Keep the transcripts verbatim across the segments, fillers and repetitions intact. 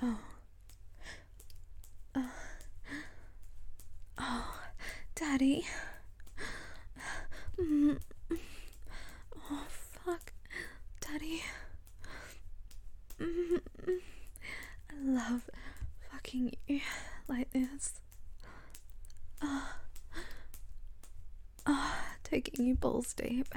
Oh. Uh. Oh, Daddy. Mm. Oh, fuck. Daddy. Mm. I love fucking you like this. Oh. Oh, taking you balls deep.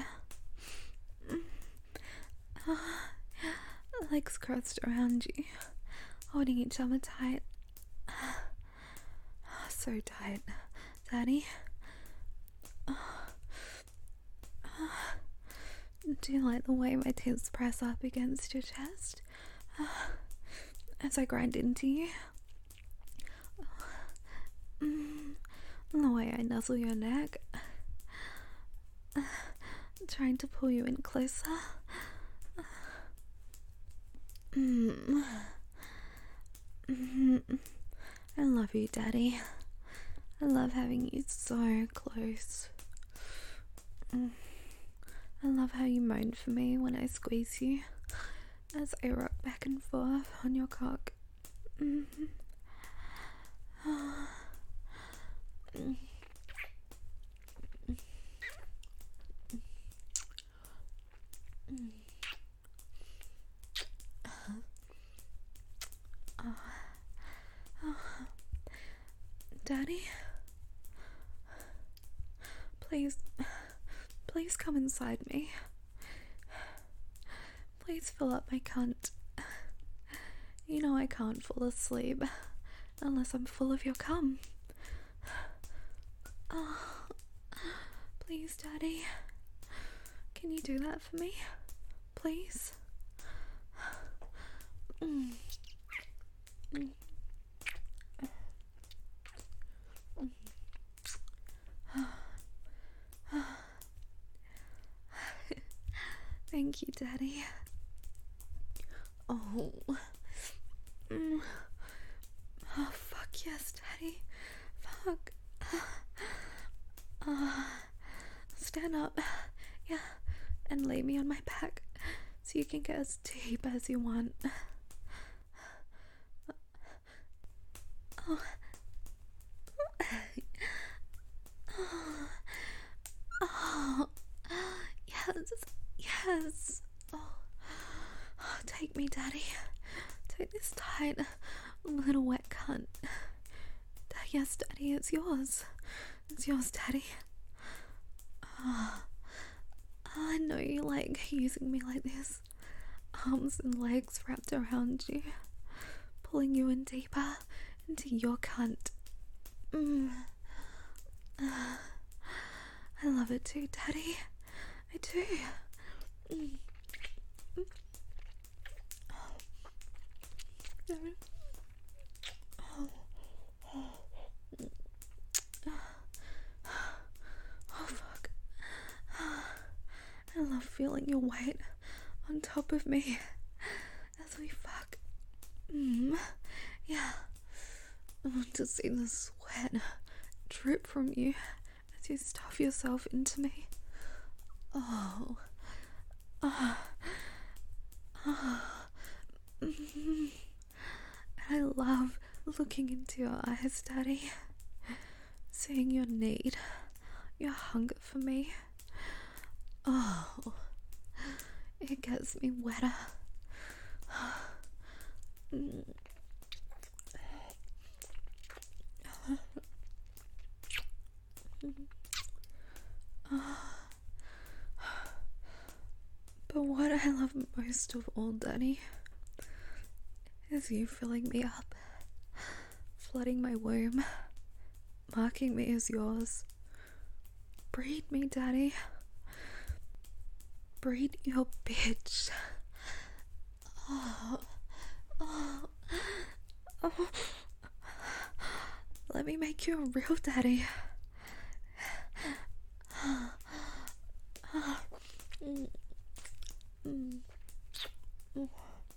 Oh. Legs crossed around you, holding each other tight. Oh, so tight, Daddy. Oh. Oh. Do you like the way my tits press up against your chest oh. as I grind into you? Oh. Mm. The way I nuzzle your neck, uh, trying to pull you in closer. Mm. Mm. I love you, Daddy. I love having you so close. Mm. I love how you moan for me when I squeeze you as I rock back and forth on your cock. Mm-hmm. Oh. Mm. Mm. Oh. Oh. Daddy, please, please come inside me. Please fill up my cunt. You know I can't fall asleep unless I'm full of your cum. Oh, please, Daddy, can you do that for me? Please? Mm. Mm. Thank you, Daddy. Oh. Mm. Oh, fuck yes, Daddy. Fuck. Uh, stand up. Yeah. And lay me on my back so you can get as deep as you want. Oh. Oh. Oh. Yes. Yes. Oh. Oh. Take me, Daddy. Take this tight little wet cunt. Yes, Daddy, it's yours. It's yours, Daddy. Oh. I know you like using me like this. Arms and legs wrapped around you, pulling you in deeper into your cunt. Mm. Uh, I love it too, Daddy. I do. Mm. Mm. Oh. Oh. Oh, fuck. I love feeling your weight on top of me as we fuck. Mm. Yeah. I want to see the sweat drip from you as you stuff yourself into me. Oh. Oh. Oh. Mm. I love looking into your eyes, Daddy. Seeing your need, your hunger for me. Oh. It gets me wetter. Mm. But what I love most of all, Daddy, is you filling me up, flooding my womb, marking me as yours. Breed me, Daddy. Breed your bitch. Oh. Oh. Oh. Let me make you a real daddy. Mm. Mm. Mm.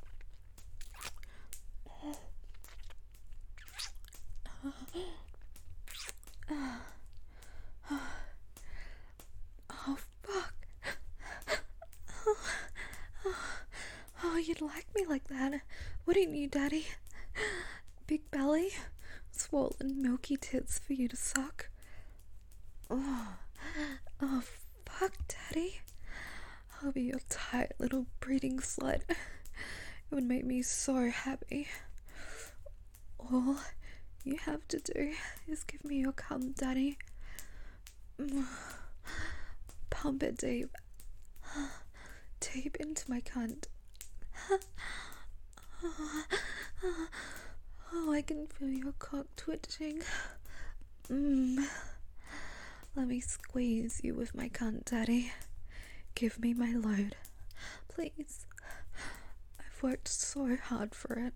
Oh, fuck. Oh, you'd like me like that, wouldn't you, Daddy? Big belly, swollen, milky tits for you to suck. Oh, oh, fuck, Daddy. I'll be your tight little breeding slut. It would make me so happy. All you have to do is give me your cum, Daddy. Pump it deep. Deep into my cunt. Oh, I can feel your cock twitching. Mm. Let me squeeze you with my cunt, Daddy. Give me my load. Please. I've worked so hard for it.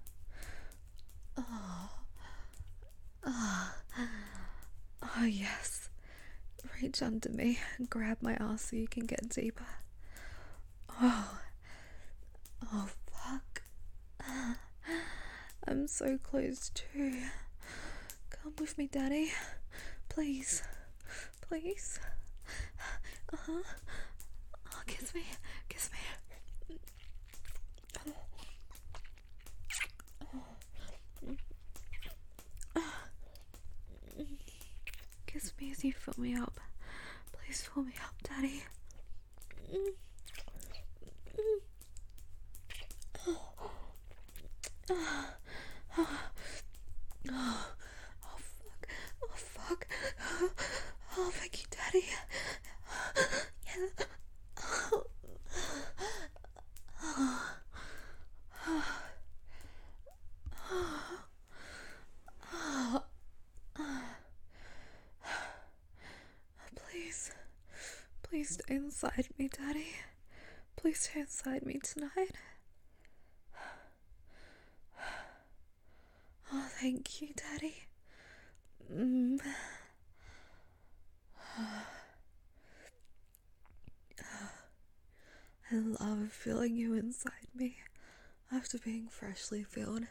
Oh. Oh. Oh, yes. Reach under me and grab my ass so you can get deeper. Oh. Oh, fuck. I'm so close too. Come with me, Daddy. Please. Please. Uh-huh. Oh, kiss me. Kiss me. Kiss me as you fill me up. Please fill me up, Daddy. Oh, oh, fuck. Oh, fuck. Oh, thank you, Daddy. Yeah. Oh. Oh. Oh. Please. Please stay inside me, Daddy. Please stay inside me tonight. Oh, thank you, Daddy. Mm. I love feeling you inside me after being freshly filled.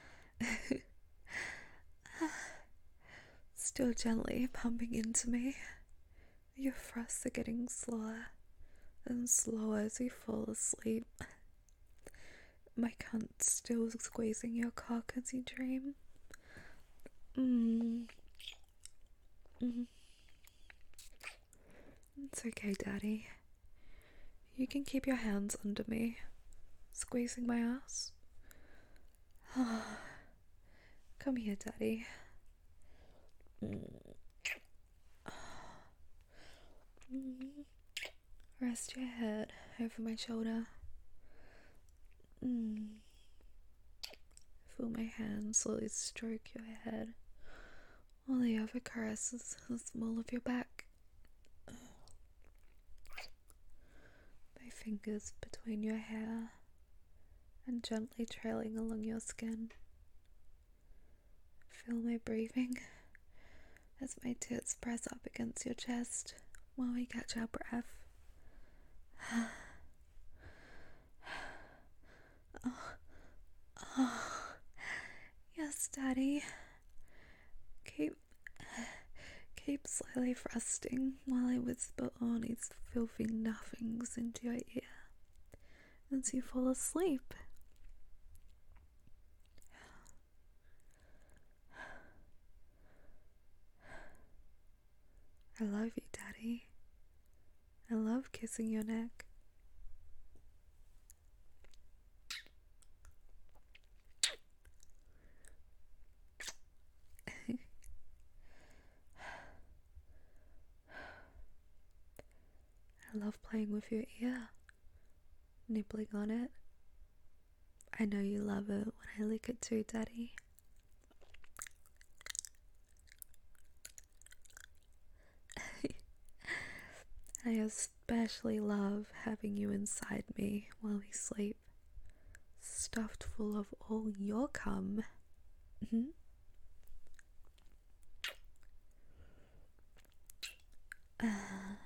Still gently pumping into me. Your thrusts are getting slower and slower as you fall asleep. My cunt still squeezing your cock as you dream. Mm. Mm. It's okay, Daddy. You can keep your hands under me, squeezing my ass. Come here, Daddy. Rest your head over my shoulder. Mm. Feel my hand slowly stroke your head, while the other caresses the small of your back. My fingers between your hair and gently trailing along your skin. Feel my breathing as my tits press up against your chest while we catch our breath. Oh, oh, yes, Daddy. Keep, keep slowly thrusting while I whisper all these filthy nothings into your ear as you fall asleep. I love you, Daddy. I love kissing your neck. I love playing with your ear, nibbling on it. I know you love it when I lick it too, Daddy. I especially love having you inside me while we sleep, stuffed full of all your cum. Mm-hmm. Uh,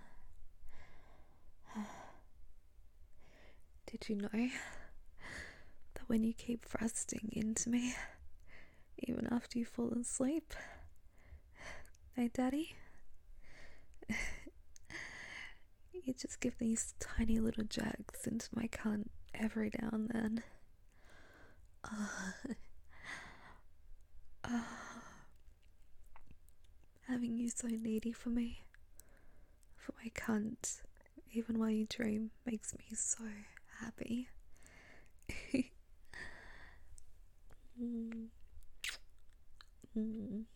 did you know that when you keep thrusting into me, even after you fall asleep, hey, Daddy? You just give these tiny little jerks into my cunt every now and then. Oh, Uh, having you so needy for me, for my cunt, even while you dream, makes me so happy. mm. Mm.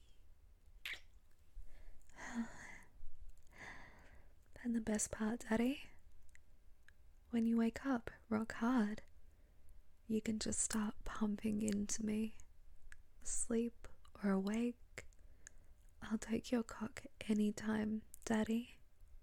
And the best part, Daddy, when you wake up rock hard, you can just start pumping into me, asleep or awake. I'll take your cock anytime, Daddy.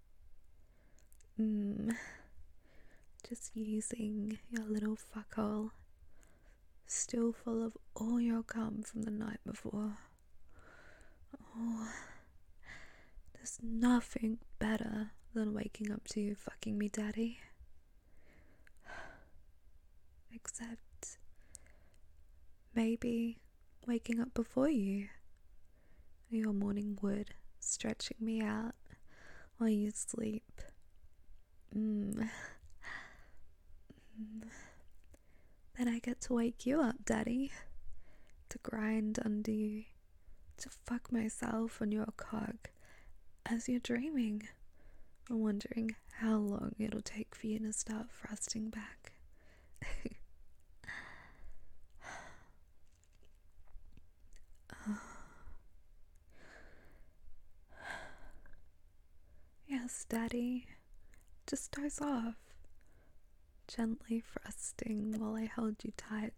Mmm. Just using your little fuckhole, still full of all your cum from the night before. Oh, there's nothing better than waking up to you fucking me, Daddy. Except maybe waking up before you. Your morning wood stretching me out while you sleep. Mm. Mm. Then I get to wake you up, Daddy, to grind under you, to fuck myself on your cock as you're dreaming, and wondering how long it'll take for you to start thrusting back. Yes, Daddy, just doze off, gently thrusting while I hold you tight.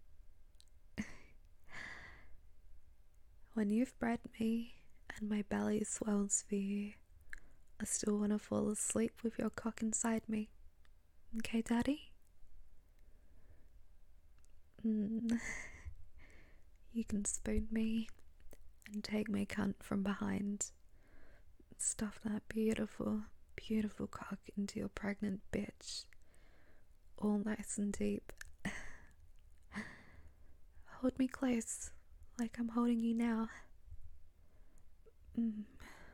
When you've bred me and my belly swells for you, I still want to fall asleep with your cock inside me. Okay, Daddy? Mm. You can spoon me and take my cunt from behind. Stuff that beautiful, beautiful cock into your pregnant bitch. All nice and deep. Hold me close, like I'm holding you now. Mm.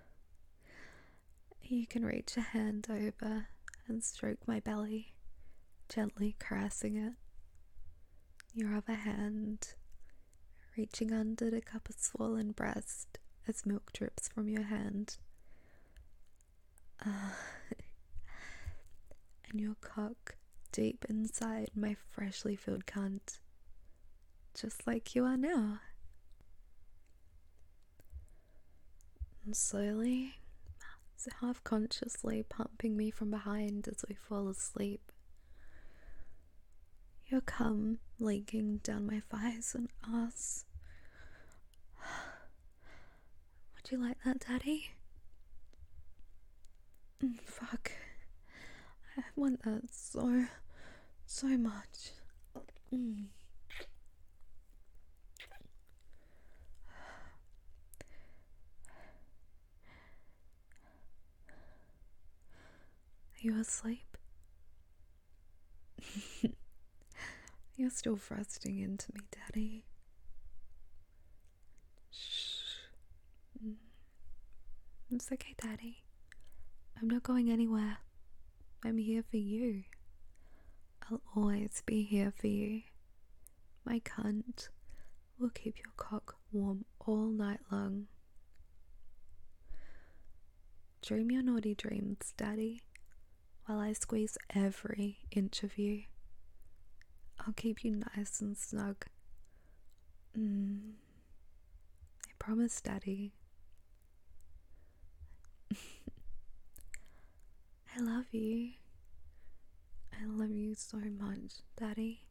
You can reach a hand over and stroke my belly, gently caressing it. Your other hand reaching under to cup a swollen breast as milk drips from your hand. Uh, and your cock deep inside my freshly filled cunt, just like you are now. And slowly, half consciously pumping me from behind as we fall asleep. Your cum leaking down my thighs and ass. Would you like that, Daddy? Mm, fuck. I want that so, so much. Mm. Are you asleep? You're still thrusting into me, Daddy. Shh. Mm. It's okay, Daddy. I'm not going anywhere. I'm here for you. I'll always be here for you. My cunt will keep your cock warm all night long. Dream your naughty dreams, Daddy, while I squeeze every inch of you. I'll keep you nice and snug. Mm. I promise, Daddy. I love you. I love you so much, Daddy.